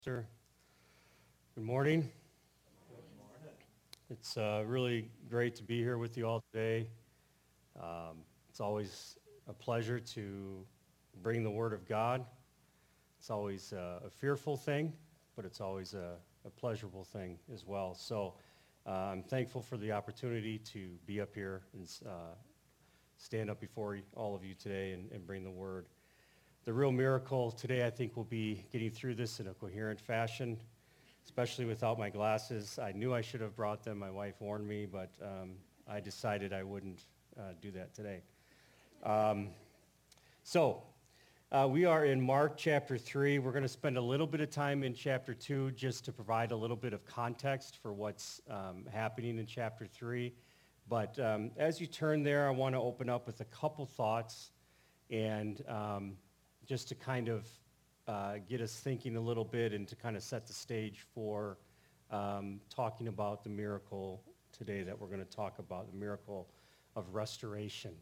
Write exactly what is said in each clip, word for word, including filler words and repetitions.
Sir, good morning. It's uh, really great to be here with you all today. Um, it's always a pleasure to bring the Word of God. It's always uh, a fearful thing, but it's always a, a pleasurable thing as well. So uh, I'm thankful for the opportunity to be up here and uh, stand up before all of you today and, and bring the Word. The real miracle today, I think, will be getting through this in a coherent fashion, especially without my glasses. I knew I should have brought them. My wife warned me, but um, I decided I wouldn't uh, do that today. Um, so uh, we are in Mark chapter three. We're going to spend a little bit of time in chapter two just to provide a little bit of context for what's um, happening in chapter three. But um, as you turn there, I want to open up with a couple thoughts and um, just to kind of uh, get us thinking a little bit and to kind of set the stage for um, talking about the miracle today that we're going to talk about, the miracle of restoration.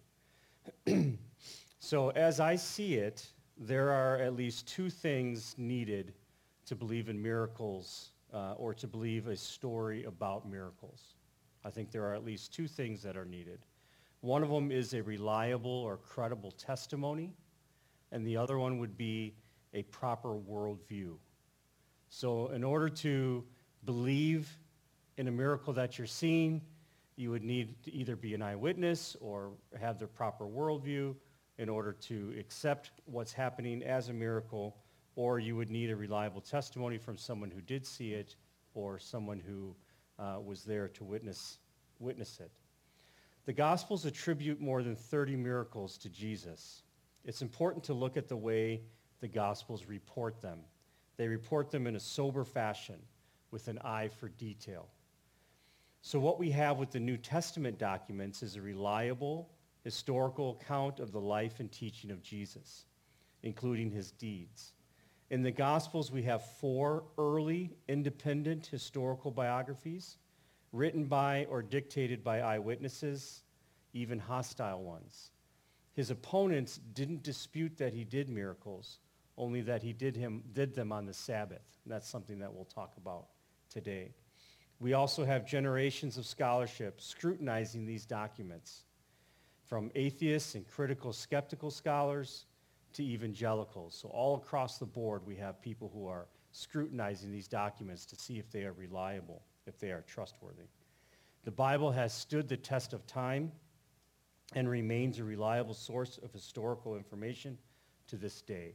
So as I see it, there are at least two things needed to believe in miracles uh, or to believe a story about miracles. I think there are at least two things that are needed. One of them is a reliable or credible testimony, and the other one would be a proper worldview. So in order to believe in a miracle that you're seeing, you would need to either be an eyewitness or have the proper worldview in order to accept what's happening as a miracle, or you would need a reliable testimony from someone who did see it or someone who uh, was there to witness, witness it. The Gospels attribute more than thirty miracles to Jesus. It's important to look at the way the Gospels report them. They report them in a sober fashion with an eye for detail. So what we have with the New Testament documents is a reliable historical account of the life and teaching of Jesus, including his deeds. In the Gospels, we have four early independent historical biographies written by or dictated by eyewitnesses, even hostile ones. His opponents didn't dispute that he did miracles, only that he did, him, did them on the Sabbath. And that's something that we'll talk about today. We also have generations of scholarship scrutinizing these documents, from atheists and critical skeptical scholars to evangelicals. So all across the board, we have people who are scrutinizing these documents to see if they are reliable, if they are trustworthy. The Bible has stood the test of time and remains a reliable source of historical information to this day.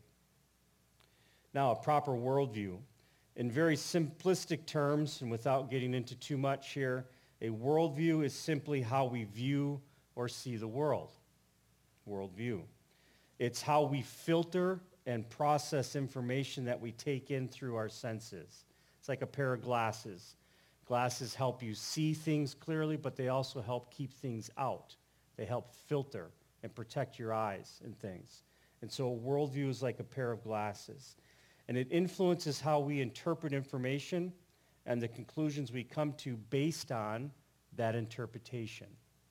Now, a proper worldview. In very simplistic terms, and without getting into too much here, a worldview is simply how we view or see the world. Worldview. It's how we filter and process information that we take in through our senses. It's like a pair of glasses. Glasses help you see things clearly, but they also help keep things out. They help filter and protect your eyes and things. And so a worldview is like a pair of glasses. And it influences how we interpret information and the conclusions we come to based on that interpretation.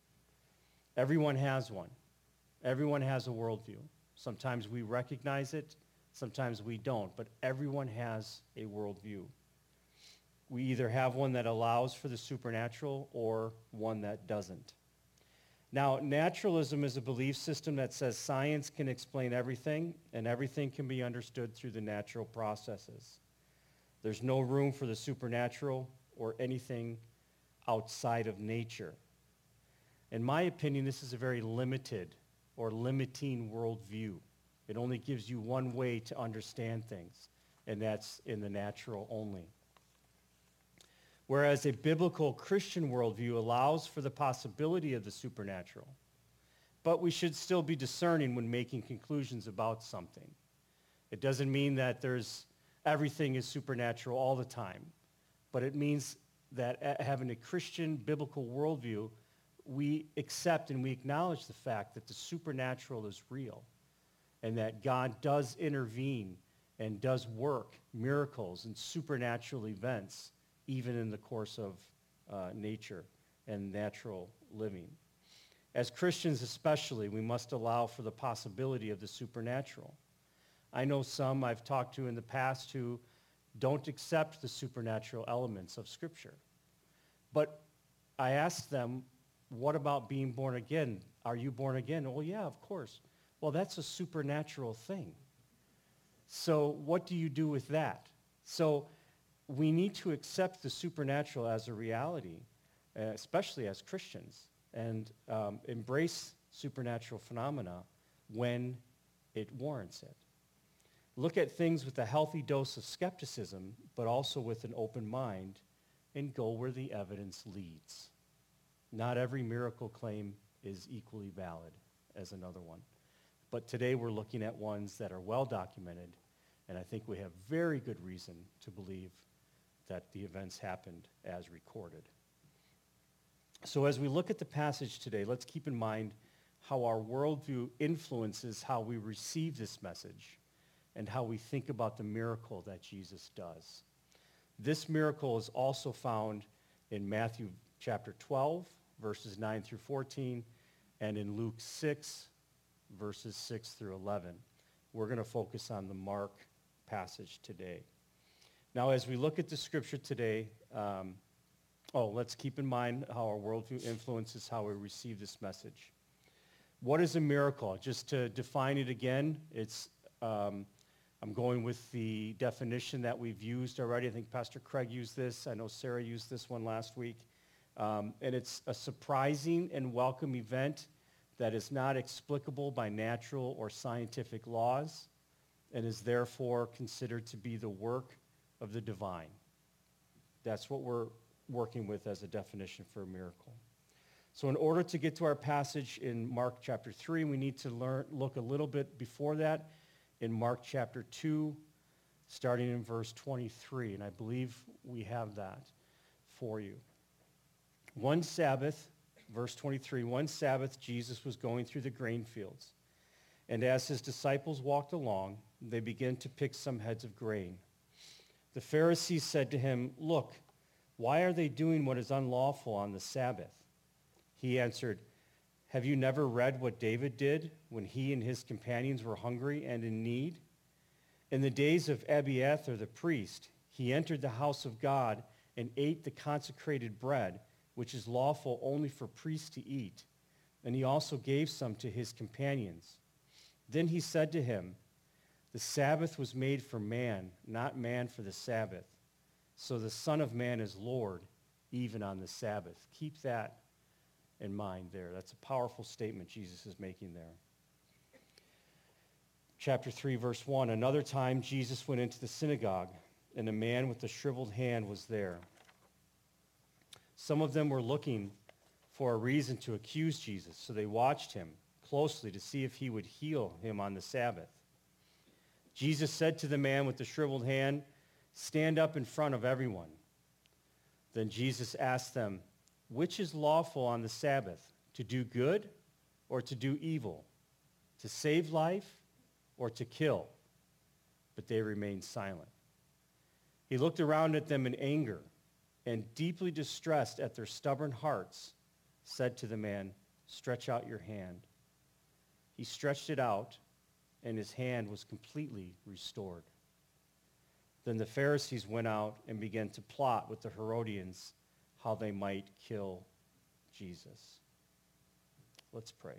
Everyone has one. Everyone has a worldview. Sometimes we recognize it, sometimes we don't, but everyone has a worldview. We either have one that allows for the supernatural or one that doesn't. Now, naturalism is a belief system that says science can explain everything, and everything can be understood through the natural processes. There's no room for the supernatural or anything outside of nature. In my opinion, this is a very limited or limiting worldview. It only gives you one way to understand things, and that's in the natural only. Whereas a biblical Christian worldview allows for the possibility of the supernatural. But we should still be discerning when making conclusions about something. It doesn't mean that there's everything is supernatural all the time, but it means that having a Christian biblical worldview, we accept and we acknowledge the fact that the supernatural is real and that God does intervene and does work miracles and supernatural events even in the course of uh, nature and natural living. As Christians especially, we must allow for the possibility of the supernatural. I know some I've talked to in the past who don't accept the supernatural elements of Scripture. But I asked them, what about being born again? Are you born again? Well, yeah, of course. Well, that's a supernatural thing. So what do you do with that? So we need to accept the supernatural as a reality, uh, especially as Christians, and um, embrace supernatural phenomena when it warrants it. Look at things with a healthy dose of skepticism, but also with an open mind, and go where the evidence leads. Not every miracle claim is equally valid as another one. But today we're looking at ones that are well documented, and I think we have very good reason to believe that the events happened as recorded. So as we look at the passage today, let's keep in mind how our worldview influences how we receive this message and how we think about the miracle that Jesus does. This miracle is also found in Matthew chapter twelve, verses nine through fourteen, and in Luke six, verses six through eleven. We're going to focus on the Mark passage today. Now, as we look at the scripture today, um, oh, let's keep in mind how our worldview influences how we receive this message. What is a miracle? Just to define it again, it's um, I'm going with the definition that we've used already. I think Pastor Craig used this. I know Sarah used this one last week. Um, and it's a surprising and welcome event that is not explicable by natural or scientific laws and is therefore considered to be the work of the divine. That's what we're working with as a definition for a miracle. So in order to get to our passage in Mark chapter three, we need to learn, look a little bit before that in Mark chapter two, starting in verse twenty-three. And I believe we have that for you. One Sabbath, verse twenty-three, one Sabbath Jesus was going through the grain fields. And as his disciples walked along, they began to pick some heads of grain. The Pharisees said to him, "Look, why are they doing what is unlawful on the Sabbath?" He answered, "Have you never read what David did when he and his companions were hungry and in need? In the days of Abiathar the priest, he entered the house of God and ate the consecrated bread, which is lawful only for priests to eat. And he also gave some to his companions. Then he said to him, 'The Sabbath was made for man, not man for the Sabbath. So the Son of Man is Lord, even on the Sabbath.'" Keep that in mind there. That's a powerful statement Jesus is making there. Chapter three, verse one, another time Jesus went into the synagogue, and a man with a shriveled hand was there. Some of them were looking for a reason to accuse Jesus, so they watched him closely to see if he would heal him on the Sabbath. Jesus said to the man with the shriveled hand, "Stand up in front of everyone." Then Jesus asked them, "Which is lawful on the Sabbath, to do good or to do evil, to save life or to kill?" But they remained silent. He looked around at them in anger and, deeply distressed at their stubborn hearts, said to the man, "Stretch out your hand." He stretched it out, and his hand was completely restored. Then the Pharisees went out and began to plot with the Herodians how they might kill Jesus. Let's pray.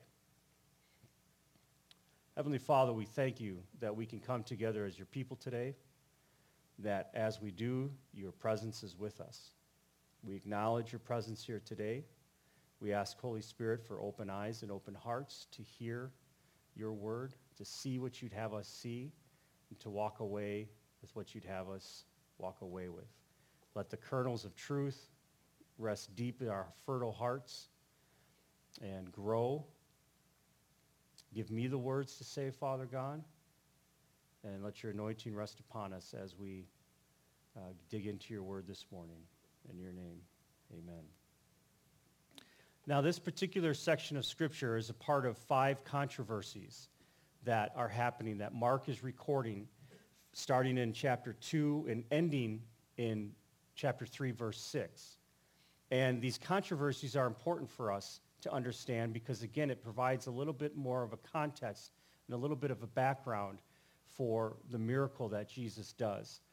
Heavenly Father, we thank you that we can come together as your people today, that as we do, your presence is with us. We acknowledge your presence here today. We ask, Holy Spirit, for open eyes and open hearts to hear your word, to see what you'd have us see, and to walk away with what you'd have us walk away with. Let the kernels of truth rest deep in our fertile hearts and grow. Give me the words to say, Father God, and let your anointing rest upon us as we uh, dig into your word this morning. In your name, amen. Now, this particular section of Scripture is a part of five controversies that are happening, that Mark is recording, starting in chapter two and ending in chapter three, verse six. And these controversies are important for us to understand because, again, it provides a little bit more of a context and a little bit of a background for the miracle that Jesus does.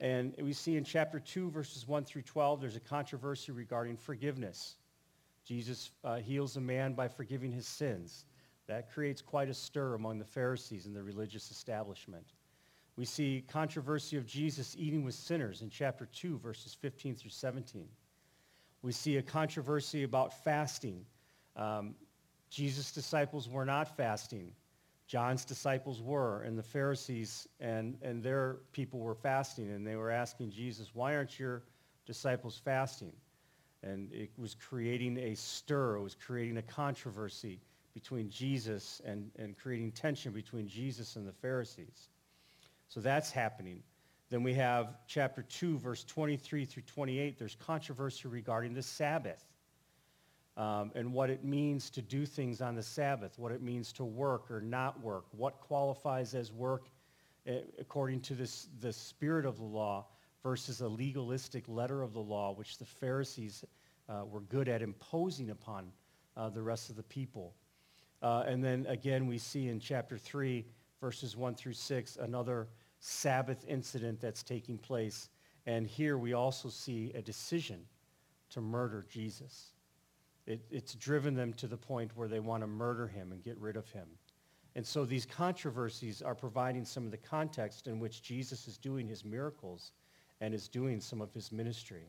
And we see in chapter two, verses one through twelve, there's a controversy regarding forgiveness. Jesus uh, heals a man by forgiving his sins. That creates quite a stir among the Pharisees and the religious establishment. We see controversy of Jesus eating with sinners in chapter two, verses fifteen through seventeen. We see a controversy about fasting. Um, Jesus' disciples were not fasting. John's disciples were, and the Pharisees and, and their people were fasting, and they were asking Jesus, why aren't your disciples fasting? And it was creating a stir. It was creating a controversy between Jesus and, and creating tension between Jesus and the Pharisees. So that's happening. Then we have chapter two, verse twenty-three through twenty-eight. There's controversy regarding the Sabbath um, and what it means to do things on the Sabbath, what it means to work or not work, what qualifies as work uh, according to this, the spirit of the law versus a legalistic letter of the law, which the Pharisees uh, were good at imposing upon uh, the rest of the people. Uh, and then again, we see in chapter three, verses one through six, another Sabbath incident that's taking place. And here we also see a decision to murder Jesus. It, it's driven them to the point where they want to murder him and get rid of him. And so these controversies are providing some of the context in which Jesus is doing his miracles and is doing some of his ministry.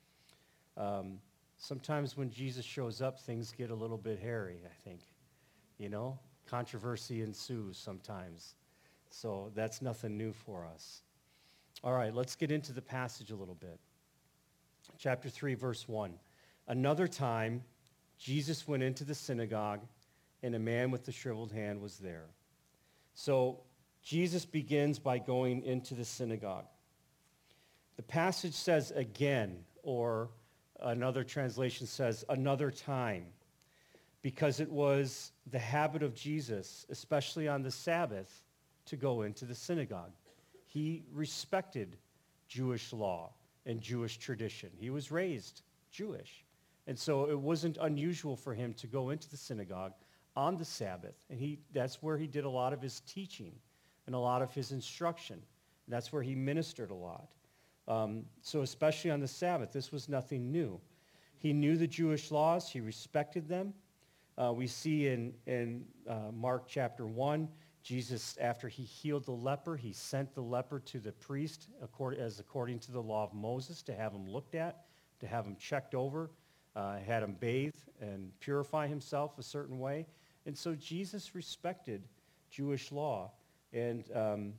Um, sometimes when Jesus shows up, things get a little bit hairy, I think. You know, controversy ensues sometimes. So that's nothing new for us. All right, let's get into the passage a little bit. Chapter three, verse one. Another time, Jesus went into the synagogue, and a man with a shriveled hand was there. So Jesus begins by going into the synagogue. The passage says again, or another translation says another time, because it was the habit of Jesus, especially on the Sabbath, to go into the synagogue. He respected Jewish law and Jewish tradition. He was raised Jewish. And so it wasn't unusual for him to go into the synagogue on the Sabbath. And he, that's where he did a lot of his teaching and a lot of his instruction. And that's where he ministered a lot. Um, so especially on the Sabbath, this was nothing new. He knew the Jewish laws. He respected them. Uh, we see in, in uh, Mark chapter one, Jesus, after he healed the leper, he sent the leper to the priest according, as according to the law of Moses to have him looked at, to have him checked over, uh, had him bathe and purify himself a certain way. And so Jesus respected Jewish law. And, um,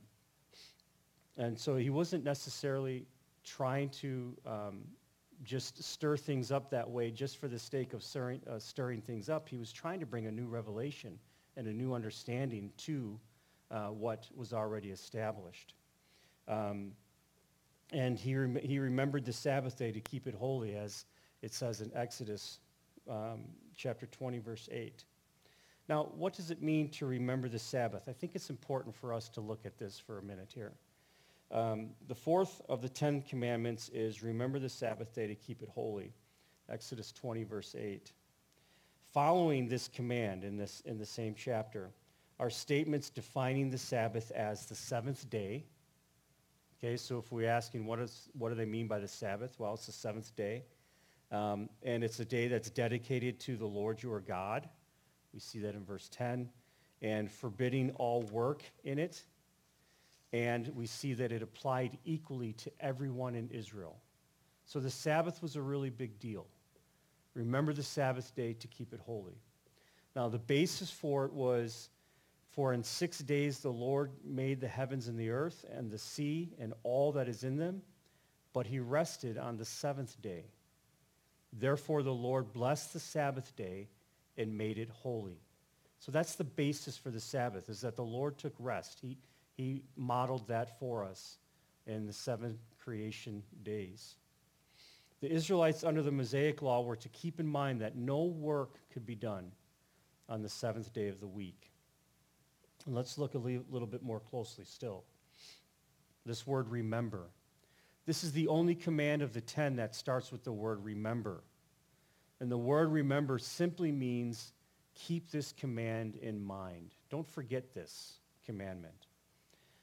and so he wasn't necessarily trying to um, just stir things up that way just for the sake of stirring, uh, stirring things up. He was trying to bring a new revelation and a new understanding to uh, what was already established. Um, and he, rem- he remembered the Sabbath day to keep it holy, as it says in Exodus um, chapter twenty, verse eight. Now, what does it mean to remember the Sabbath? I think it's important for us to look at this for a minute here. Um, the fourth of the Ten Commandments is remember the Sabbath day to keep it holy. Exodus twenty, verse eight. Following this command in, this, in the same chapter are statements defining the Sabbath as the seventh day. Okay, so if we're asking what, is, what do they mean by the Sabbath? Well, it's the seventh day. Um, and it's a day that's dedicated to the Lord your God. We see that in verse ten. And forbidding all work in it. And we see that it applied equally to everyone in Israel. So the Sabbath was a really big deal. Remember the Sabbath day to keep it holy. Now, the basis for it was, for in six days the Lord made the heavens and the earth and the sea and all that is in them, but he rested on the seventh day. Therefore, the Lord blessed the Sabbath day and made it holy. So that's the basis for the Sabbath, is that the Lord took rest. He, he modeled that for us in the seven creation days. The Israelites under the Mosaic law were to keep in mind that no work could be done on the seventh day of the week. And let's look a le- little bit more closely still. This word remember. This is the only command of the ten that starts with the word remember. And the word remember simply means keep this command in mind. Don't forget this commandment.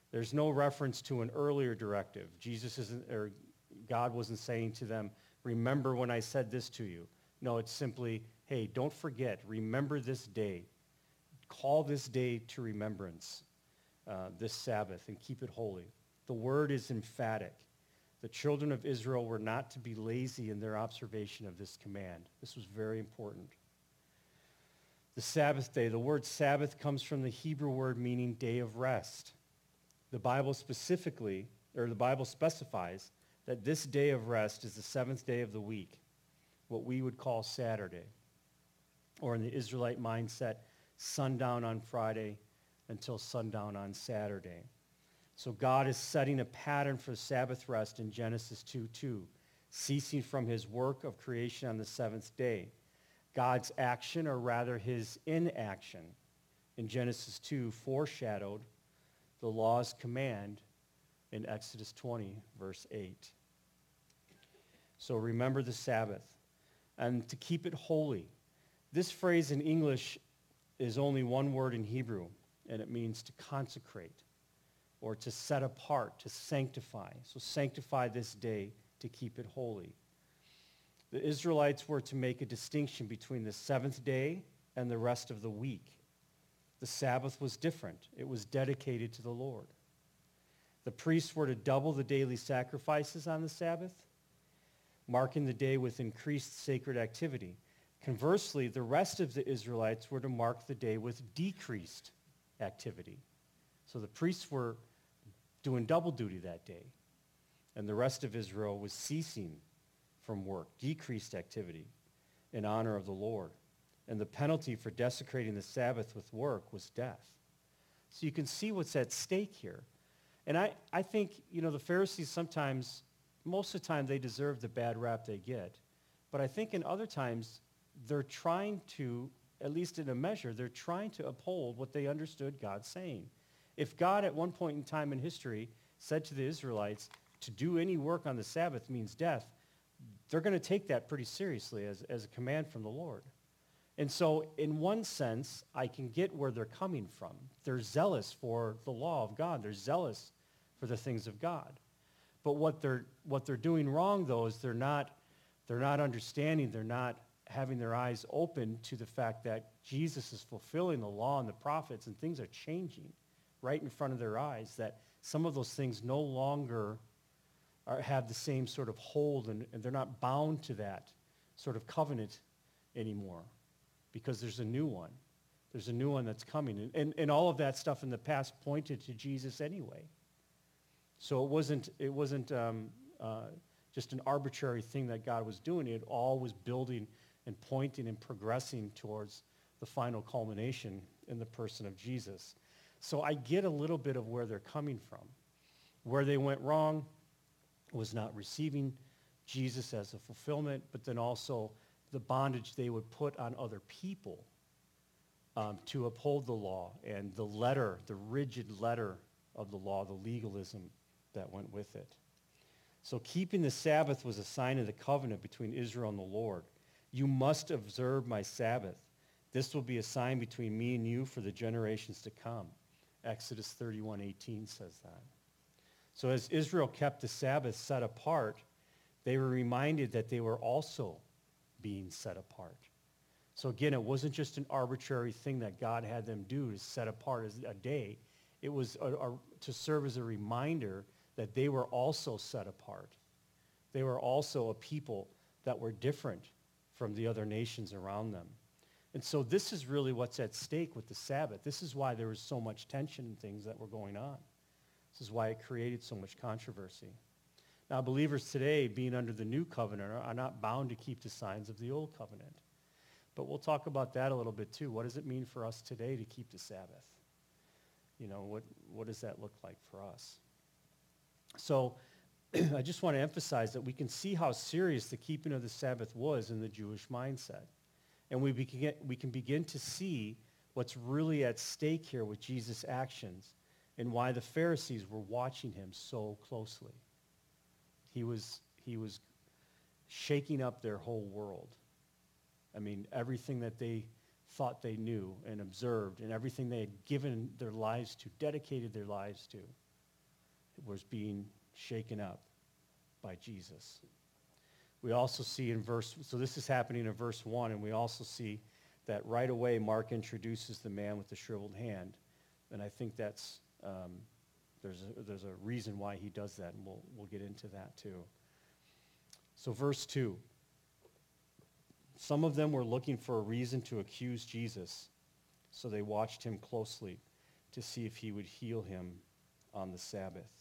There's no reference to an earlier directive. Jesus isn't, or God wasn't saying to them, remember when I said this to you. No, it's simply, hey, don't forget, remember this day. Call this day to remembrance, uh, this Sabbath, and keep it holy. The word is emphatic. The children of Israel were not to be lazy in their observation of this command. This was very important. The Sabbath day, the word Sabbath comes from the Hebrew word meaning day of rest. The Bible specifically, or the Bible specifies that this day of rest is the seventh day of the week, what we would call Saturday, or in the Israelite mindset, sundown on Friday until sundown on Saturday. So God is setting a pattern for Sabbath rest in Genesis two two, ceasing from his work of creation on the seventh day. God's action, or rather his inaction, in Genesis two foreshadowed the law's command in Exodus twenty, verse eight. So remember the Sabbath, and to keep it holy. This phrase in English is only one word in Hebrew, and it means to consecrate, or to set apart, to sanctify. So sanctify this day to keep it holy. The Israelites were to make a distinction between the seventh day and the rest of the week. The Sabbath was different. It was dedicated to the Lord. The priests were to double the daily sacrifices on the Sabbath, marking the day with increased sacred activity. Conversely, the rest of the Israelites were to mark the day with decreased activity. So the priests were doing double duty that day, and the rest of Israel was ceasing from work, decreased activity in honor of the Lord. And the penalty for desecrating the Sabbath with work was death. So you can see what's at stake here. And I, I think, you know, the Pharisees sometimes, most of the time, they deserve the bad rap they get. But I think in other times, they're trying to, at least in a measure, they're trying to uphold what they understood God saying. If God at one point in time in history said to the Israelites, to do any work on the Sabbath means death, they're going to take that pretty seriously as, as a command from the Lord. And so in one sense, I can get where they're coming from. They're zealous for the law of God. They're zealous for the things of God. But what they're, what they're doing wrong, though, is they're not, they're not understanding, they're not having their eyes open to the fact that Jesus is fulfilling the law and the prophets, and things are changing right in front of their eyes, that some of those things no longer are, have the same sort of hold, and, and they're not bound to that sort of covenant anymore, because there's a new one. There's a new one that's coming. And, and, and all of that stuff in the past pointed to Jesus anyway. So it wasn't, it wasn't um, uh, just an arbitrary thing that God was doing. It all was building and pointing and progressing towards the final culmination in the person of Jesus. So I get a little bit of where they're coming from. Where they went wrong was not receiving Jesus as a fulfillment, but then also the bondage they would put on other people um, to uphold the law, and the letter, the rigid letter of the law, the legalism that went with it. So keeping the Sabbath was a sign of the covenant between Israel and the Lord. You must observe my Sabbath. This will be a sign between me and you for the generations to come. Exodus thirty-one eighteen says that. So as Israel kept the Sabbath set apart, they were reminded that they were also being set apart. So again, it wasn't just an arbitrary thing that God had them do to set apart as a day. It was a, a, to serve as a reminder that they were also set apart. They were also a people that were different from the other nations around them. And so this is really what's at stake with the Sabbath. This is why there was so much tension and things that were going on. This is why it created so much controversy. Now, believers today, being under the new covenant, are not bound to keep the signs of the old covenant. But we'll talk about that a little bit too. What does it mean for us today to keep the Sabbath? You know, what, what does that look like for us? So I just want to emphasize that we can see how serious the keeping of the Sabbath was in the Jewish mindset. And we, begin, we can begin to see what's really at stake here with Jesus' actions and why the Pharisees were watching him so closely. He was, he was shaking up their whole world. I mean, everything that they thought they knew and observed, and everything they had given their lives to, dedicated their lives to, was being shaken up by Jesus. We also see in verse, so this is happening in verse one, and we also see that right away Mark introduces the man with the shriveled hand. And I think that's, um, there's, a, there's a reason why he does that, and we'll, we'll get into that too. So verse two, some of them were looking for a reason to accuse Jesus, so they watched him closely to see if he would heal him on the Sabbath.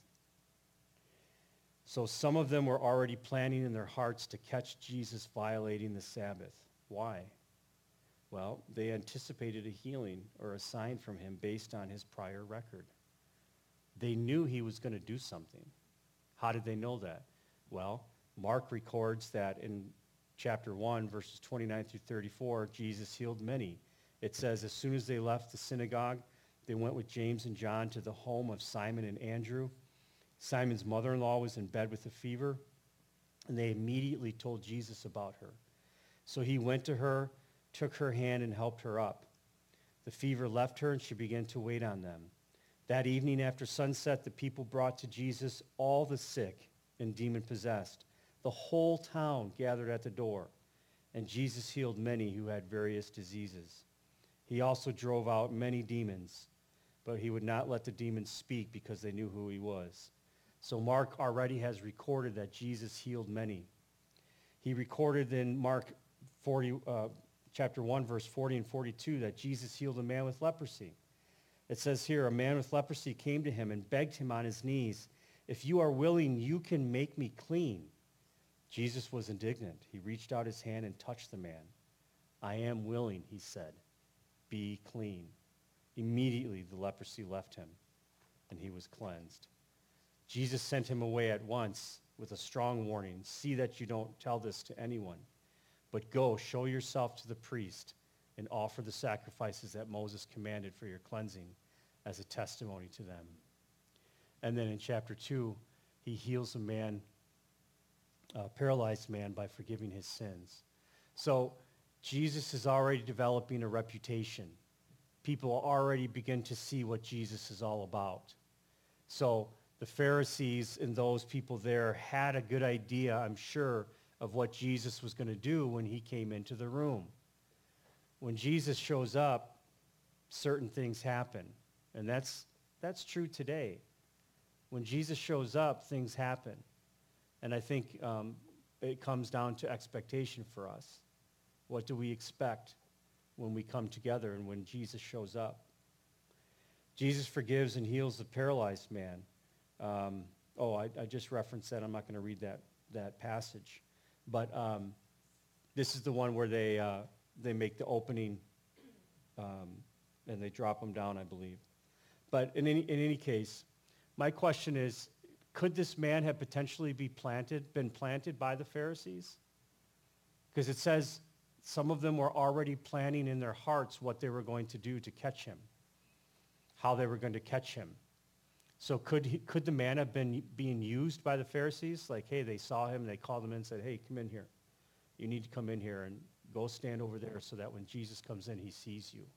So some of them were already planning in their hearts to catch Jesus violating the Sabbath. Why? Well, they anticipated a healing or a sign from him based on his prior record. They knew he was going to do something. How did they know that? Well, Mark records that in chapter one, verses twenty-nine through thirty-four, Jesus healed many. It says, as soon as they left the synagogue, they went with James and John to the home of Simon and Andrew. Simon's mother-in-law was in bed with a fever, and they immediately told Jesus about her. So he went to her, took her hand, and helped her up. The fever left her, and she began to wait on them. That evening after sunset, the people brought to Jesus all the sick and demon-possessed. The whole town gathered at the door, and Jesus healed many who had various diseases. He also drove out many demons, but he would not let the demons speak because they knew who he was. So Mark already has recorded that Jesus healed many. He recorded in Mark forty, uh, chapter one, verse forty and forty-two, that Jesus healed a man with leprosy. It says here, a man with leprosy came to him and begged him on his knees, if you are willing, you can make me clean. Jesus was indignant. He reached out his hand and touched the man. I am willing, he said. Be clean. Immediately the leprosy left him, and he was cleansed. Jesus sent him away at once with a strong warning. See that you don't tell this to anyone, but go, show yourself to the priest, and offer the sacrifices that Moses commanded for your cleansing as a testimony to them. And then in chapter two, he heals a man, a paralyzed man, by forgiving his sins. So Jesus is already developing a reputation. People already begin to see what Jesus is all about. So the Pharisees and those people there had a good idea, I'm sure, of what Jesus was going to do when he came into the room. When Jesus shows up, certain things happen. And that's, that's true today. When Jesus shows up, things happen. And I think um, it comes down to expectation for us. What do we expect when we come together and when Jesus shows up? Jesus forgives and heals the paralyzed man. Um, oh, I, I just referenced that. I'm not going to read that, that passage. But um, this is the one where they, uh, they make the opening um, and they drop him down, I believe. But in any, in any case, my question is, could this man have potentially be planted, been planted by the Pharisees? Because it says some of them were already planning in their hearts what they were going to do to catch him, how they were going to catch him. So could he, could the man have been being used by the Pharisees? Like, hey, they saw him, they called him in and said, hey, come in here. You need to come in here and go stand over there so that when Jesus comes in, he sees you.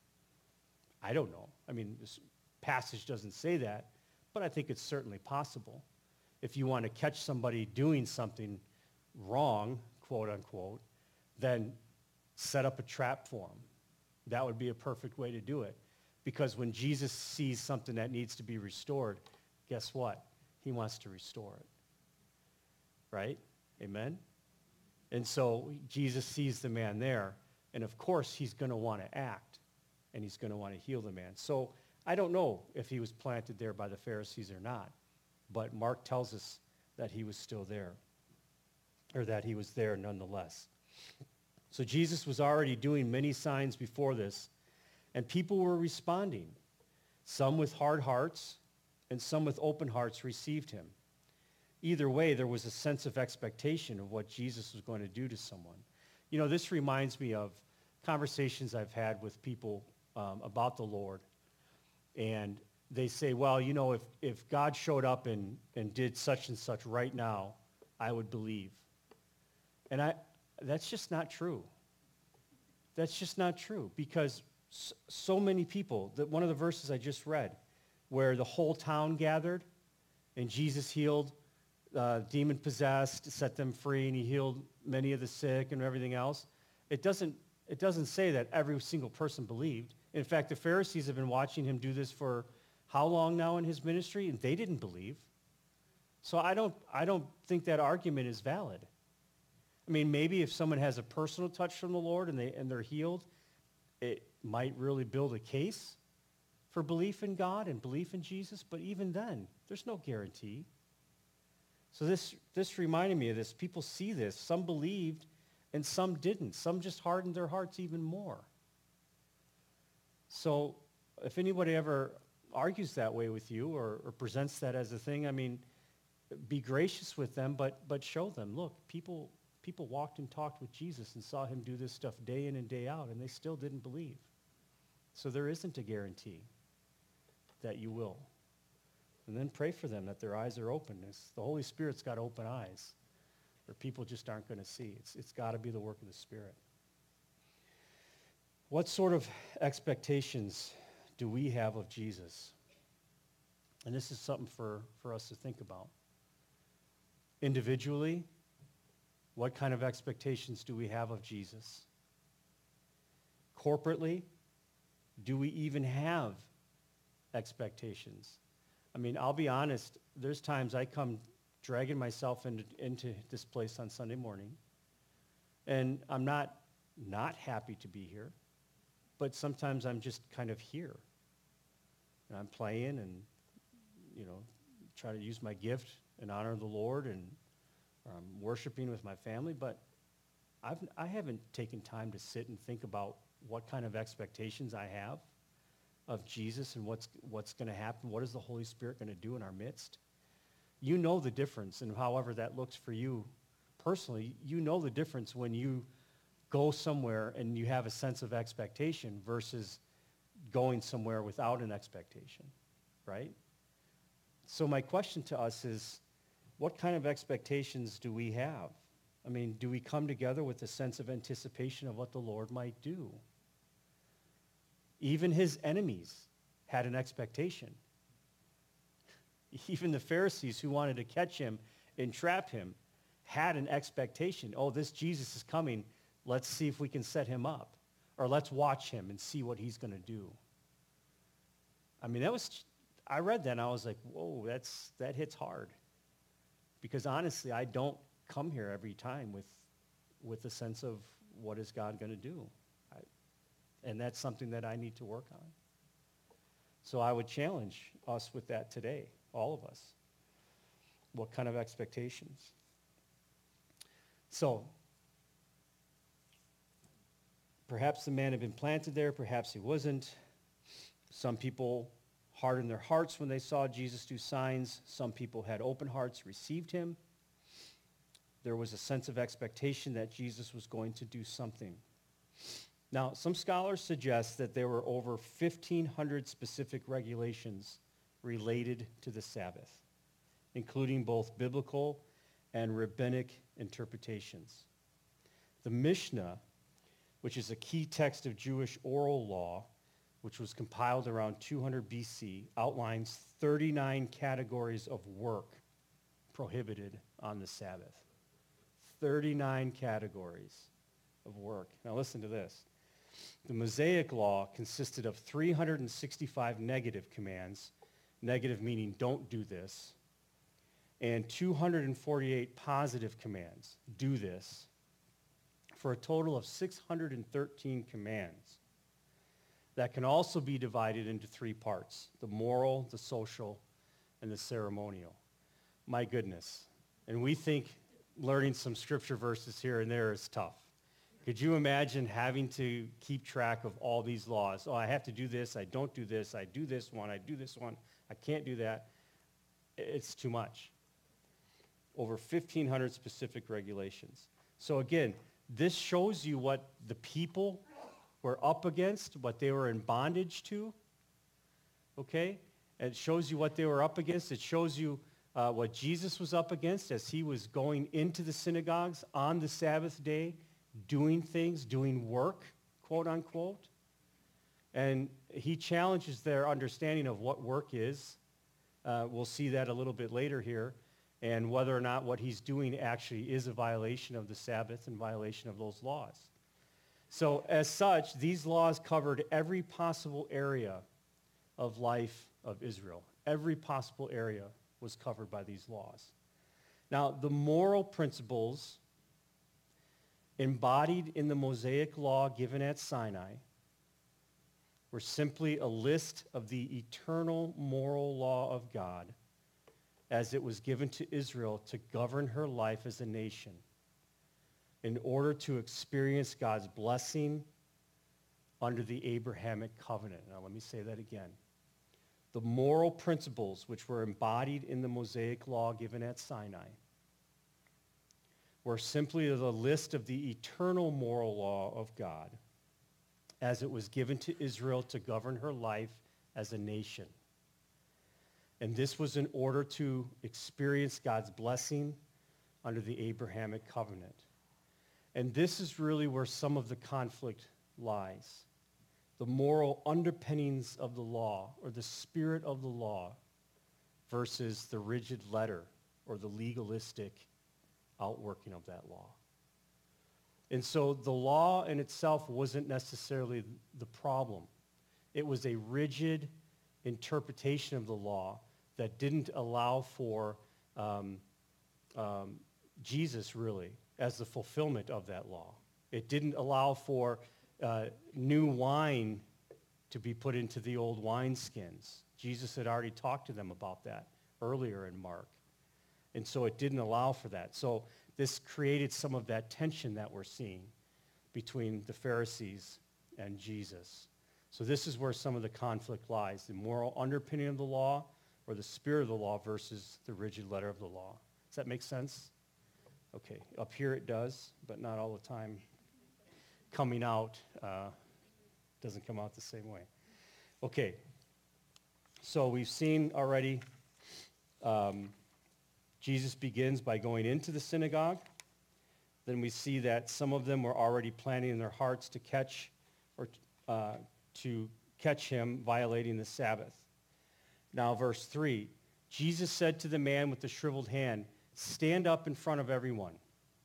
I don't know. I mean, this passage doesn't say that, but I think it's certainly possible. If you want to catch somebody doing something wrong, quote unquote, then set up a trap for them. That would be a perfect way to do it. Because when Jesus sees something that needs to be restored, guess what? He wants to restore it. Right? Amen? And so Jesus sees the man there, and of course he's going to want to act, and he's going to want to heal the man. So I don't know if he was planted there by the Pharisees or not, but Mark tells us that he was still there, or that he was there nonetheless. So Jesus was already doing many signs before this, and people were responding. Some with hard hearts, and some with open hearts received him. Either way, there was a sense of expectation of what Jesus was going to do to someone. You know, this reminds me of conversations I've had with people um, about the Lord. And they say, well, you know, if, if God showed up and, and did such and such right now, I would believe. And I, that's just not true. That's just not true, because so many people, that one of the verses I just read, where the whole town gathered, and Jesus healed uh, demon-possessed, set them free, and he healed many of the sick and everything else. It doesn't, it doesn't say that every single person believed. In fact, the Pharisees have been watching him do this for how long now in his ministry, and they didn't believe. So I don't, I don't think that argument is valid. I mean, maybe if someone has a personal touch from the Lord and, they, and they're healed, it might really build a case for belief in God and belief in Jesus, but even then, there's no guarantee. So this, this reminded me of this. People see this. Some believed and some didn't. Some just hardened their hearts even more. So if anybody ever argues that way with you or, or presents that as a thing, I mean, be gracious with them, but, but show them, look, people, people walked and talked with Jesus and saw him do this stuff day in and day out, and they still didn't believe. So there isn't a guarantee that you will. And then pray for them that their eyes are open. It's, the Holy Spirit's got open eyes, or people just aren't going to see. It's, it's got to be the work of the Spirit. What sort of expectations do we have of Jesus? And this is something for, for us to think about. Individually, what kind of expectations do we have of Jesus? Corporately, do we even have expectations? I mean, I'll be honest, there's times I come dragging myself into, into this place on Sunday morning, and I'm not not happy to be here, but sometimes I'm just kind of here. And I'm playing and, you know, trying to use my gift and honor the Lord, and um, worshiping with my family, but I've, I haven't taken time to sit and think about what kind of expectations I have of Jesus and what's, what's going to happen. What is the Holy Spirit going to do in our midst? You know the difference, and however that looks for you personally, you know the difference when you go somewhere and you have a sense of expectation versus going somewhere without an expectation, right? So my question to us is, what kind of expectations do we have? I mean, do we come together with a sense of anticipation of what the Lord might do? Even his enemies had an expectation. Even the Pharisees who wanted to catch him and trap him had an expectation. Oh, this Jesus is coming. Let's see if we can set him up. Or let's watch him and see what he's going to do. I mean, that was, I read that and I was like, whoa, that's, that hits hard. Because honestly, I don't come here every time with, with a sense of what is God going to do. I, and that's something that I need to work on. So I would challenge us with that today, all of us. What kind of expectations? So, perhaps the man had been planted there, perhaps he wasn't. Some people hardened their hearts when they saw Jesus do signs. Some people had open hearts, received him. There was a sense of expectation that Jesus was going to do something. Now, some scholars suggest that there were over fifteen hundred specific regulations related to the Sabbath, including both biblical and rabbinic interpretations. The Mishnah, which is a key text of Jewish oral law, which was compiled around two hundred B C, outlines thirty-nine categories of work prohibited on the Sabbath. thirty-nine categories of work. Now listen to this. The Mosaic law consisted of three hundred sixty-five negative commands, negative meaning don't do this, and two hundred forty-eight positive commands, do this, for a total of six hundred thirteen commands that can also be divided into three parts: the moral, the social, and the ceremonial. My goodness. And we think learning some scripture verses here and there is tough. Could you imagine having to keep track of all these laws? Oh, I have to do this, I don't do this, I do this one, I do this one, I can't do that. It's too much. Over fifteen hundred specific regulations. So again, this shows you what the people were up against, what they were in bondage to, okay? And it shows you what they were up against. It shows you uh, what Jesus was up against as he was going into the synagogues on the Sabbath day, doing things, doing work, quote unquote. And he challenges their understanding of what work is Uh, we'll see that a little bit later here, and whether or not what he's doing actually is a violation of the Sabbath and violation of those laws. So as such, these laws covered every possible area of life of Israel. Every possible area was covered by these laws. Now, the moral principles embodied in the Mosaic law given at Sinai were simply a list of the eternal moral law of God as it was given to Israel to govern her life as a nation in order to experience God's blessing under the Abrahamic covenant. Now, let me say that again. The moral principles which were embodied in the Mosaic law given at Sinai were simply the list of the eternal moral law of God as it was given to Israel to govern her life as a nation. And this was in order to experience God's blessing under the Abrahamic covenant. And this is really where some of the conflict lies. The moral underpinnings of the law, or the spirit of the law, versus the rigid letter or the legalistic outworking of that law. And so the law in itself wasn't necessarily the problem. It was a rigid interpretation of the law that didn't allow for um, um, Jesus, really, as the fulfillment of that law. It didn't allow for uh, new wine to be put into the old wineskins. Jesus had already talked to them about that earlier in Mark. And so it didn't allow for that. So this created some of that tension that we're seeing between the Pharisees and Jesus. So this is where some of the conflict lies, the moral underpinning of the law or the spirit of the law versus the rigid letter of the law. Does that make sense? Okay, up here it does, but not all the time. Coming out uh, doesn't come out the same way. Okay, so we've seen already um, Jesus begins by going into the synagogue. Then we see that some of them were already planning in their hearts to catch or uh, to catch him violating the Sabbath. Now, verse three, Jesus said to the man with the shriveled hand, "Stand up in front of everyone."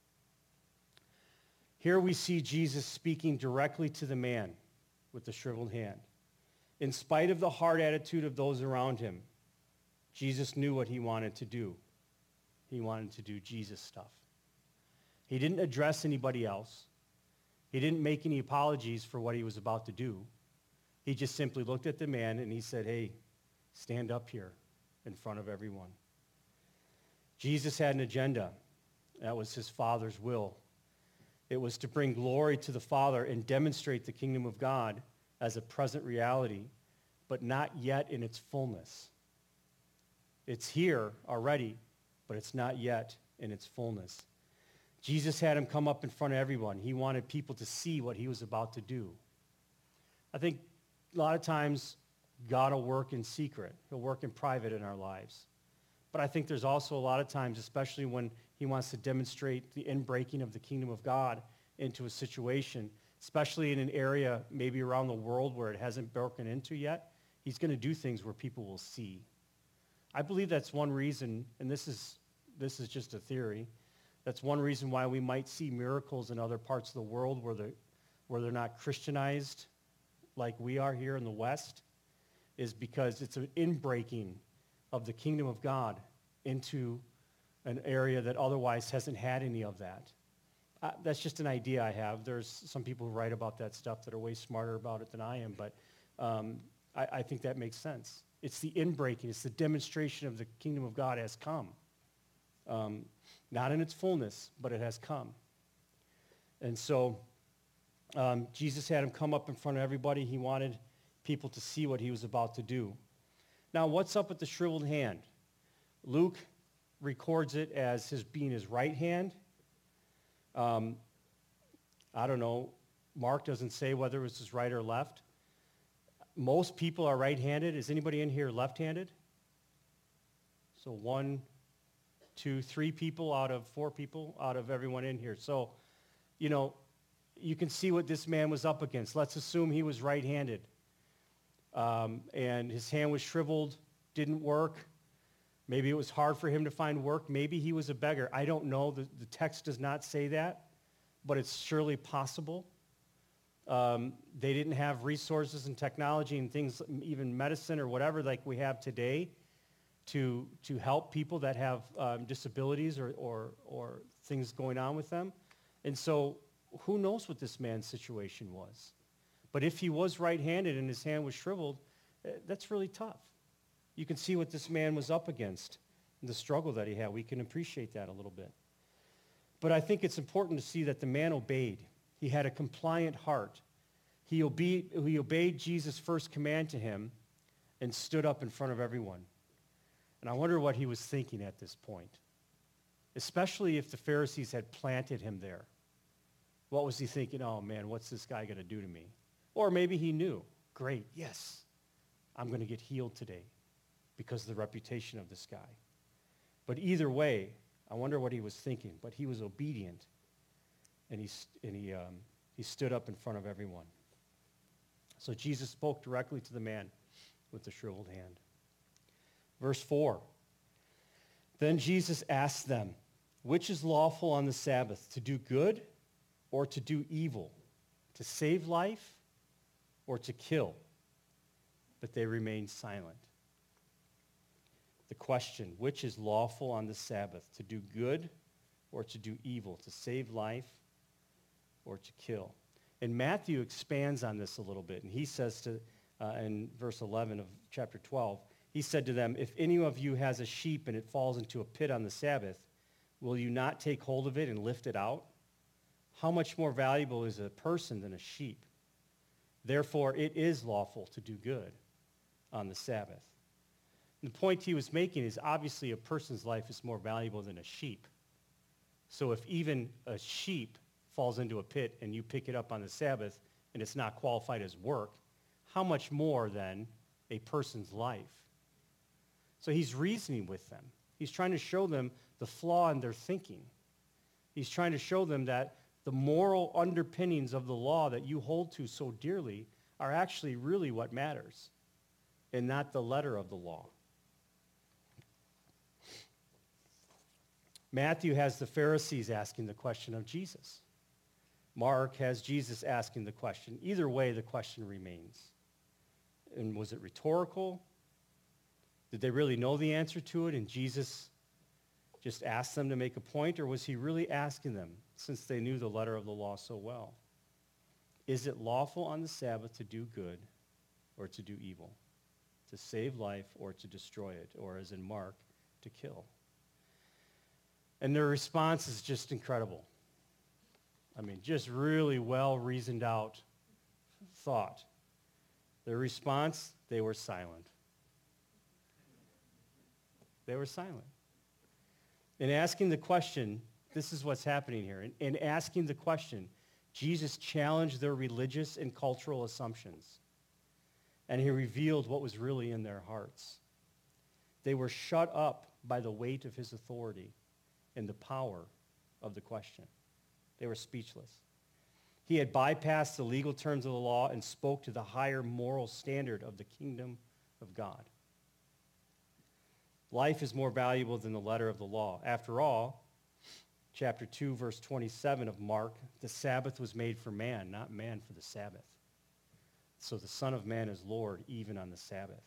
Here we see Jesus speaking directly to the man with the shriveled hand. In spite of the hard attitude of those around him, Jesus knew what he wanted to do. He wanted to do Jesus stuff. He didn't address anybody else. He didn't make any apologies for what he was about to do. He just simply looked at the man and he said, "Hey, stand up here in front of everyone." Jesus had an agenda. That was his Father's will. It was to bring glory to the Father and demonstrate the kingdom of God as a present reality, but not yet in its fullness. It's here already, but it's not yet in its fullness. Jesus had him come up in front of everyone. He wanted people to see what he was about to do. I think a lot of times God will work in secret. He'll work in private in our lives. But I think there's also a lot of times, especially when he wants to demonstrate the inbreaking of the kingdom of God into a situation, especially in an area maybe around the world where it hasn't broken into yet, he's going to do things where people will see. I believe that's one reason, and this is this is just a theory, that's one reason why we might see miracles in other parts of the world where they're, where they're not Christianized like we are here in the West, is because it's an inbreaking of the kingdom of God into an area that otherwise hasn't had any of that. Uh, that's just an idea I have. There's some people who write about that stuff that are way smarter about it than I am, but um, I, I think that makes sense. It's the inbreaking. It's the demonstration of the kingdom of God has come. Um, not in its fullness, but it has come. And so um, Jesus had him come up in front of everybody. He wanted people to see what he was about to do. Now, what's up with the shriveled hand? Luke records it as his being his right hand. Um, I don't know. Mark doesn't say whether it was his right or left. Most people are right-handed. Is anybody in here left-handed? So one, two, three people out of four people out of everyone in here. So, you know, you can see what this man was up against. Let's assume he was right-handed. Um, and his hand was shriveled, didn't work. Maybe it was hard for him to find work. Maybe he was a beggar. I don't know. The, the text does not say that, but it's surely possible. Um, they didn't have resources and technology and things, even medicine or whatever like we have today, to, to help people that have um, disabilities or, or, or things going on with them. And so who knows what this man's situation was. But if he was right-handed and his hand was shriveled, that's really tough. You can see what this man was up against, the struggle that he had. We can appreciate that a little bit. But I think it's important to see that the man obeyed. He had a compliant heart. He obeyed, he obeyed Jesus' first command to him and stood up in front of everyone. And I wonder what he was thinking at this point, especially if the Pharisees had planted him there. What was he thinking? Oh, man, what's this guy going to do to me? Or maybe he knew, great, yes, I'm going to get healed today because of the reputation of this guy. But either way, I wonder what he was thinking. But he was obedient, and he, and he, um, he stood up in front of everyone. So Jesus spoke directly to the man with the shriveled hand. Verse four, then Jesus asked them, which is lawful on the Sabbath, to do good or to do evil, to save life or to kill? But they remained silent. The question, which is lawful on the Sabbath, to do good or to do evil, to save life or to kill? And Matthew expands on this a little bit, and he says to, uh, in verse eleven of chapter twelve, he said to them, if any of you has a sheep and it falls into a pit on the Sabbath, will you not take hold of it and lift it out? How much more valuable is a person than a sheep? Therefore, it is lawful to do good on the Sabbath. And the point he was making is obviously a person's life is more valuable than a sheep. So if even a sheep falls into a pit and you pick it up on the Sabbath and it's not qualified as work, how much more then a person's life? So he's reasoning with them. He's trying to show them the flaw in their thinking. He's trying to show them that the moral underpinnings of the law that you hold to so dearly are actually really what matters, and not the letter of the law. Matthew has the Pharisees asking the question of Jesus. Mark has Jesus asking the question. Either way, the question remains. And was it rhetorical? Did they really know the answer to it, and Jesus just asked them to make a point, or was he really asking them, since they knew the letter of the law so well? Is it lawful on the Sabbath to do good or to do evil, to save life or to destroy it, or as in Mark, to kill? And their response is just incredible. I mean, just really well reasoned out thought. Their response, they were silent. They were silent. In asking the question, this is what's happening here. In, in asking the question, Jesus challenged their religious and cultural assumptions, and he revealed what was really in their hearts. They were shut up by the weight of his authority and the power of the question. They were speechless. He had bypassed the legal terms of the law and spoke to the higher moral standard of the kingdom of God. Life is more valuable than the letter of the law. After all, chapter two, verse twenty-seven of Mark, the Sabbath was made for man, not man for the Sabbath. So the Son of Man is Lord even on the Sabbath.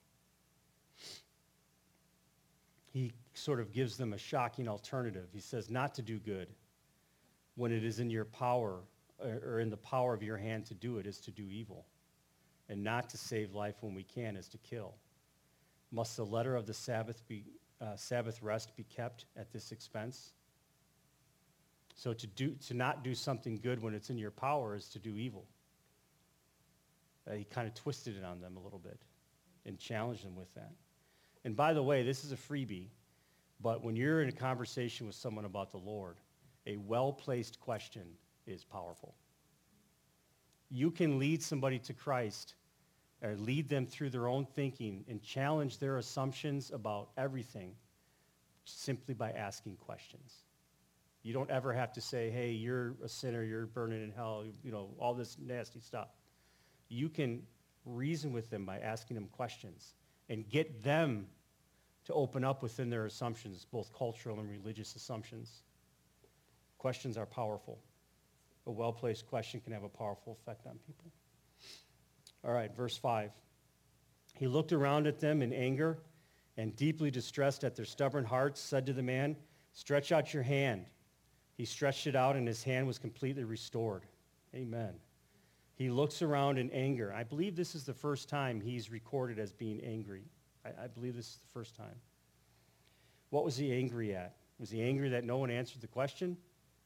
He sort of gives them a shocking alternative. He says not to do good when it is in your power, or in the power of your hand to do it, is to do evil. And not to save life when we can is to kill. Must the letter of the Sabbath be uh, Sabbath rest be kept at this expense? So to do to not do something good when it's in your power is to do evil. Uh, he kind of twisted it on them a little bit and challenged them with that. And by the way, this is a freebie, but when you're in a conversation with someone about the Lord, a well-placed question is powerful. You can lead somebody to Christ or lead them through their own thinking and challenge their assumptions about everything simply by asking questions. You don't ever have to say, hey, you're a sinner, you're burning in hell, you know, all this nasty stuff. You can reason with them by asking them questions and get them to open up within their assumptions, both cultural and religious assumptions. Questions are powerful. A well-placed question can have a powerful effect on people. All right, verse five. He looked around at them in anger and deeply distressed at their stubborn hearts, said to the man, "Stretch out your hand." He stretched it out, and his hand was completely restored. Amen. He looks around in anger. I believe this is the first time he's recorded as being angry. I, I believe this is the first time. What was he angry at? Was he angry that no one answered the question?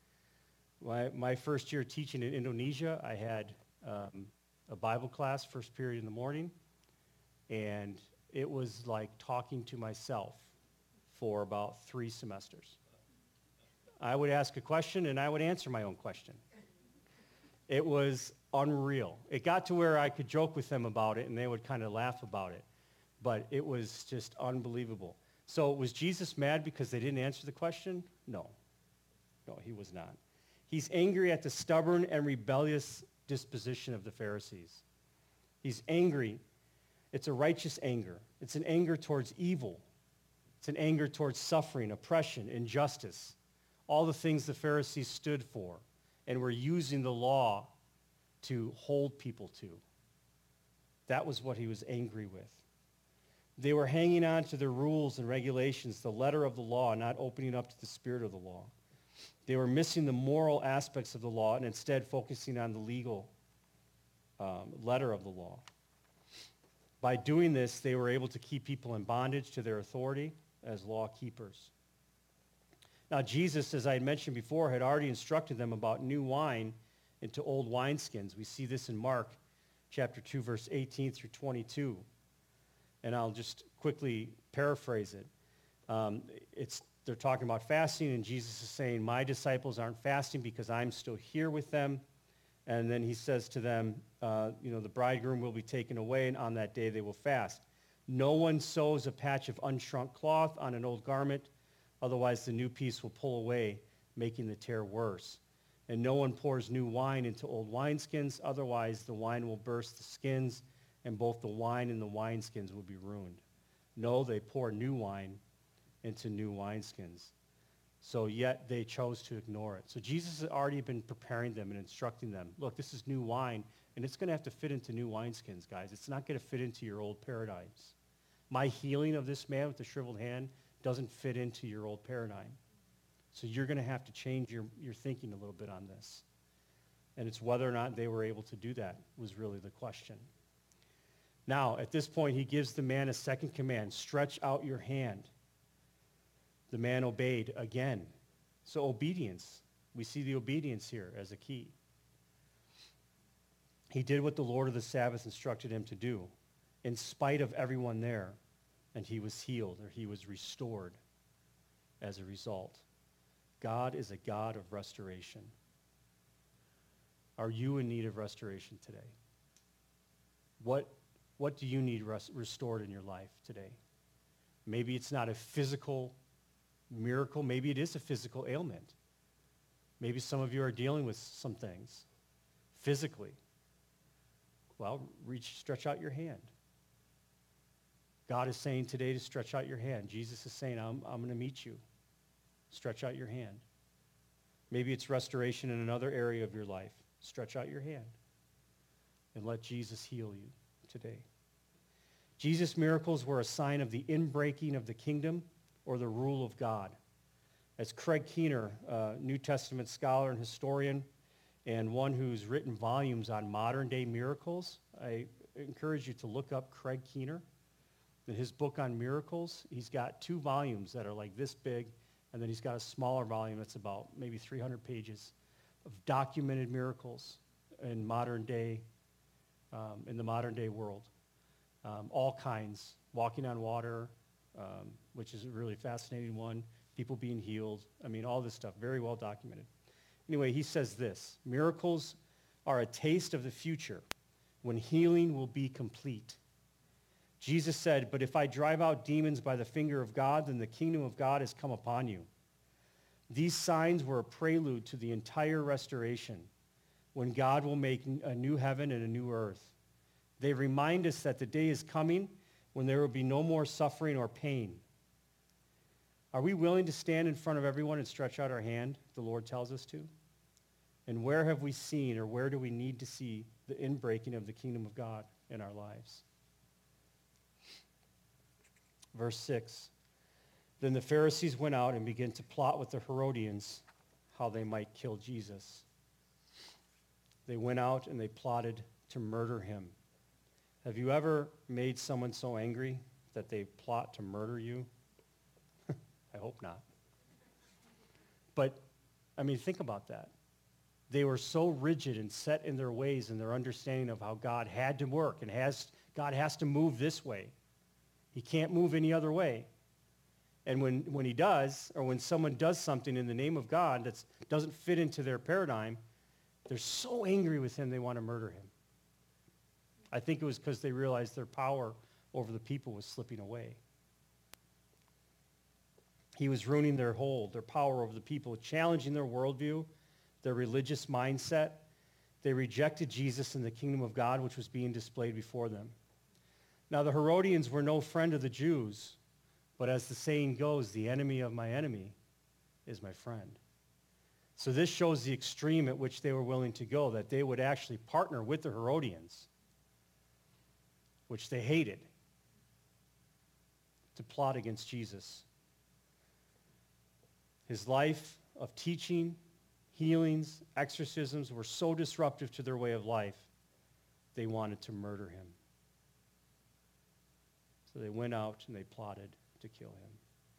My, my first year teaching in Indonesia, I had um, a Bible class, first period in the morning, and it was like talking to myself for about three semesters. I would ask a question, and I would answer my own question. It was unreal. It got to where I could joke with them about it, and they would kind of laugh about it. But it was just unbelievable. So was Jesus mad because they didn't answer the question? No. No, he was not. He's angry at the stubborn and rebellious disposition of the Pharisees. He's angry. It's a righteous anger. It's an anger towards evil. It's an anger towards suffering, oppression, injustice, all the things the Pharisees stood for and were using the law to hold people to. That was what he was angry with. They were hanging on to the rules and regulations, the letter of the law, not opening up to the spirit of the law. They were missing the moral aspects of the law and instead focusing on the legal um, letter of the law. By doing this, they were able to keep people in bondage to their authority as law keepers. Now, Jesus, as I had mentioned before, had already instructed them about new wine into old wineskins. We see this in Mark chapter two, verse eighteen through twenty-two. And I'll just quickly paraphrase it. Um, it's, they're talking about fasting, and Jesus is saying, my disciples aren't fasting because I'm still here with them. And then he says to them, uh, you know, the bridegroom will be taken away, and on that day they will fast. No one sews a patch of unshrunk cloth on an old garment, otherwise the new piece will pull away, making the tear worse. And no one pours new wine into old wineskins, otherwise the wine will burst the skins, and both the wine and the wineskins will be ruined. No, they pour new wine into new wineskins. So yet they chose to ignore it. So Jesus had already been preparing them and instructing them. Look, this is new wine, and it's going to have to fit into new wineskins, guys. It's not going to fit into your old paradigms. My healing of this man with the shriveled hand doesn't fit into your old paradigm. So you're going to have to change your, your thinking a little bit on this. And it's whether or not they were able to do that was really the question. Now, at this point, he gives the man a second command, stretch out your hand. The man obeyed again. So obedience, we see the obedience here as a key. He did what the Lord of the Sabbath instructed him to do, in spite of everyone there, and he was healed, or he was restored as a result. God is a God of restoration. Are you in need of restoration today? What, what do you need res- restored in your life today? Maybe it's not a physical miracle. Maybe it is a physical ailment. Maybe some of you are dealing with some things physically. Well, reach, stretch out your hand. God is saying today to stretch out your hand. Jesus is saying, I'm, I'm going to meet you. Stretch out your hand. Maybe it's restoration in another area of your life. Stretch out your hand and let Jesus heal you today. Jesus' miracles were a sign of the inbreaking of the kingdom or the rule of God. As Craig Keener, a New Testament scholar and historian, and one who's written volumes on modern-day miracles, I encourage you to look up Craig Keener. In his book on miracles, he's got two volumes that are like this big, and then he's got a smaller volume that's about maybe three hundred pages of documented miracles in modern day, um, in the modern day world. Um, all kinds, walking on water, um, which is a really fascinating one, people being healed. I mean, all this stuff, very well documented. Anyway, he says this, miracles are a taste of the future when healing will be complete. Jesus said, but if I drive out demons by the finger of God, then the kingdom of God has come upon you. These signs were a prelude to the entire restoration, when God will make a new heaven and a new earth. They remind us that the day is coming when there will be no more suffering or pain. Are we willing to stand in front of everyone and stretch out our hand, the Lord tells us to? And where have we seen, or where do we need to see the inbreaking of the kingdom of God in our lives? Verse six, then the Pharisees went out and began to plot with the Herodians how they might kill Jesus. They went out and they plotted to murder him. Have you ever made someone so angry that they plot to murder you? I hope not. But, I mean, think about that. They were so rigid and set in their ways and their understanding of how God had to work and has God has to move this way. He can't move any other way. And when, when he does, or when someone does something in the name of God that doesn't fit into their paradigm, they're so angry with him they want to murder him. I think it was because they realized their power over the people was slipping away. He was ruining their hold, their power over the people, challenging their worldview, their religious mindset. They rejected Jesus and the kingdom of God, which was being displayed before them. Now, the Herodians were no friend of the Jews, but as the saying goes, the enemy of my enemy is my friend. So this shows the extreme at which they were willing to go, that they would actually partner with the Herodians, which they hated, to plot against Jesus. His life of teaching, healings, exorcisms were so disruptive to their way of life, they wanted to murder him. So they went out and they plotted to kill him.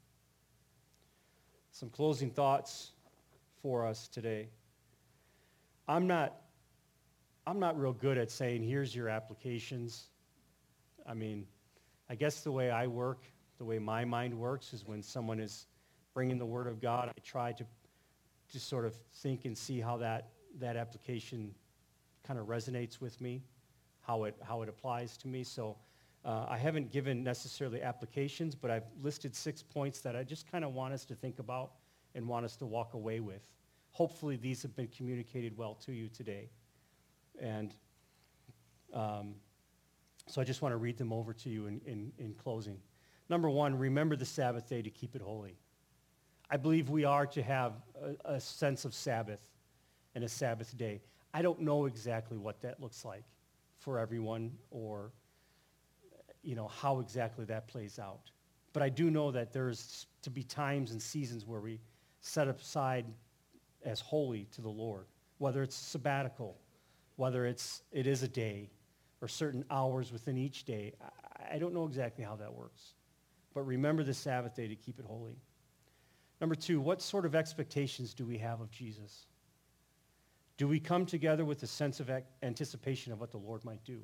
Some closing thoughts for us today. I'm not, I'm not real good at saying, here's your applications. I mean, I guess the way I work, the way my mind works is when someone is bringing the Word of God, I try to just sort of think and see how that, that application kind of resonates with me, how it, how it applies to me. So uh, I haven't given necessarily applications, but I've listed six points that I just kind of want us to think about and want us to walk away with. Hopefully these have been communicated well to you today. And um, so I just want to read them over to you in, in, in closing. Number one, remember the Sabbath day to keep it holy. I believe we are to have a, a sense of Sabbath and a Sabbath day. I don't know exactly what that looks like for everyone, or you know how exactly that plays out. But I do know that there's to be times and seasons where we set aside as holy to the Lord, whether it's sabbatical, whether it's it is a day, or certain hours within each day. I, I don't know exactly how that works. But remember the Sabbath day to keep it holy. Number two, what sort of expectations do we have of Jesus? Do we come together with a sense of anticipation of what the Lord might do?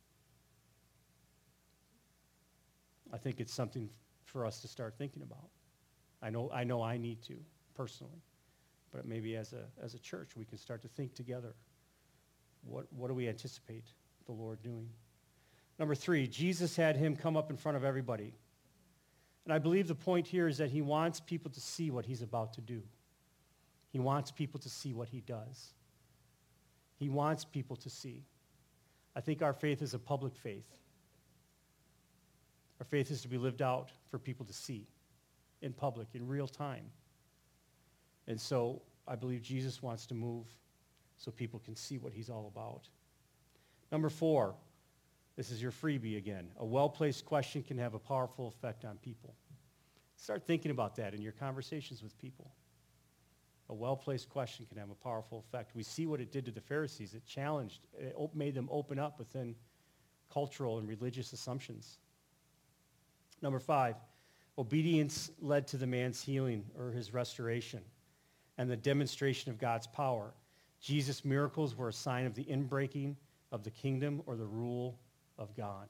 I think it's something for us to start thinking about. I know I know I need to, personally. But maybe as a, as a church, we can start to think together. What, what do we anticipate the Lord doing? Number three, Jesus had him come up in front of everybody. And I believe the point here is that he wants people to see what he's about to do. He wants people to see what he does. He wants people to see. I think our faith is a public faith. Our faith is to be lived out for people to see in public, in real time. And so I believe Jesus wants to move so people can see what he's all about. Number four, this is your freebie again. A well-placed question can have a powerful effect on people. Start thinking about that in your conversations with people. A well-placed question can have a powerful effect. We see what it did to the Pharisees. It challenged, it made them open up within cultural and religious assumptions. Number five, obedience led to the man's healing or his restoration and the demonstration of God's power. Jesus' miracles were a sign of the inbreaking of the kingdom or the rule of God.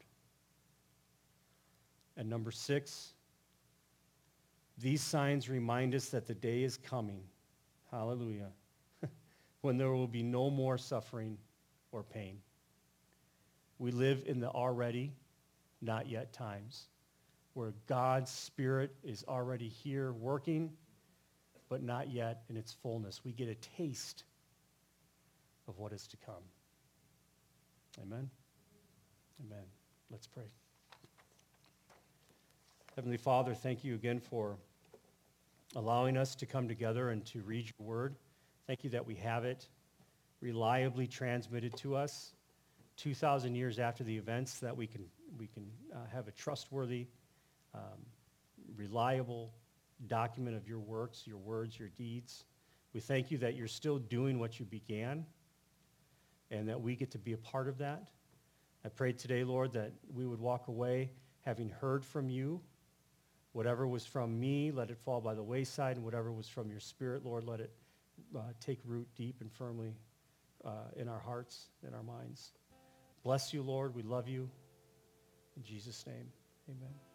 And number six, these signs remind us that the day is coming, hallelujah, when there will be no more suffering or pain. We live in the already, not yet times, where God's Spirit is already here working, but not yet in its fullness. We get a taste of what is to come. Amen? Amen. Let's pray. Heavenly Father, thank you again for allowing us to come together and to read your word. Thank you that we have it reliably transmitted to us two thousand years after the events, that we can, we can uh, have a trustworthy, um, reliable document of your works, your words, your deeds. We thank you that you're still doing what you began and that we get to be a part of that. I pray today, Lord, that we would walk away having heard from you. Whatever was from me, let it fall by the wayside, and whatever was from your Spirit, Lord, let it uh, take root deep and firmly uh, in our hearts, in our minds. Bless you, Lord. We love you. In Jesus' name, amen.